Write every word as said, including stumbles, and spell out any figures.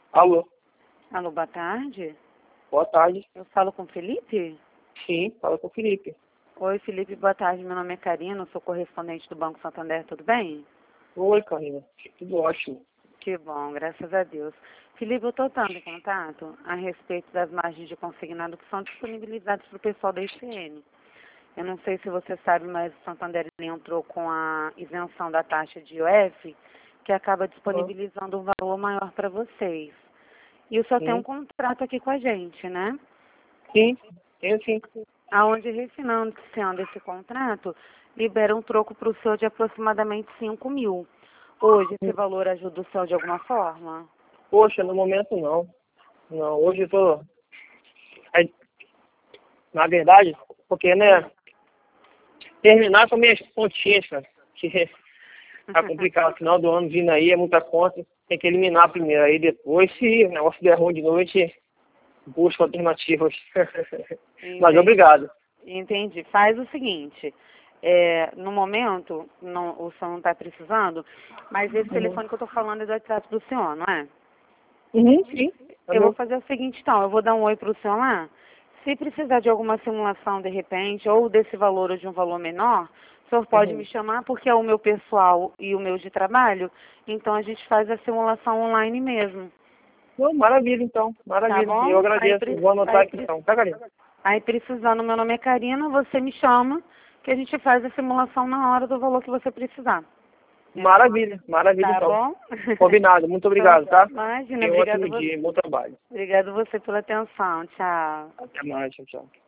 Alô, Alô, boa tarde. boa tarde. Eu falo com o Felipe? Sim, fala com o Felipe. Oi, Felipe, boa tarde. Meu nome é Karina, sou correspondente do Banco Santander, tudo bem? Oi, Karina. Tudo ótimo. Que bom, graças a Deus. Felipe, eu estou estando em contato a respeito das margens de consignado que são disponibilizadas para o pessoal da I C N. Eu não sei se você sabe, mas o Santander ele entrou com a isenção da taxa de I O F, que acaba disponibilizando um valor maior para vocês. E o senhor tem um Sim, contrato aqui com a gente, né? sim, tenho sim. Aonde, refinanciando esse contrato, libera um troco para o senhor de aproximadamente cinco mil. Hoje, esse valor ajuda o senhor de alguma forma? Poxa, no momento não. Não, hoje eu tô... é, na verdade, porque, né, terminar com minhas pontinhas, cara, que tá complicado. Final do ano vindo aí, é muita conta. Tem que eliminar primeiro. Aí depois, se o negócio der ruim de noite, busca alternativas. Mas Entendi. obrigado. Entendi. Faz o seguinte, é, no momento, não, o senhor não está precisando, mas esse Uhum. telefone que eu estou falando é do WhatsApp do senhor, não é? Uhum, sim. Tá Eu vou bom. fazer o seguinte, então, eu vou dar um oi para o senhor lá. Se precisar de alguma simulação, de repente, ou desse valor ou de um valor menor, o senhor pode Uhum. me chamar, porque é o meu pessoal e o meu de trabalho, então a gente faz a simulação online mesmo, Não, maravilha, então. tá Maravilha. Eu bom? Aí, agradeço. pre- Vou anotar aí, aqui, pre- então. Tá, Karina? aí precisando, meu nome é Karina, você me chama, que a gente faz a simulação na hora do valor que você precisar, Maravilha. Maravilha, tá então. bom? Combinado. Muito Então, obrigado, tá? imagina, Tenha um obrigada ótimo você, dia. Bom trabalho. obrigado você pela atenção, tchau. Até mais. Tchau, tchau.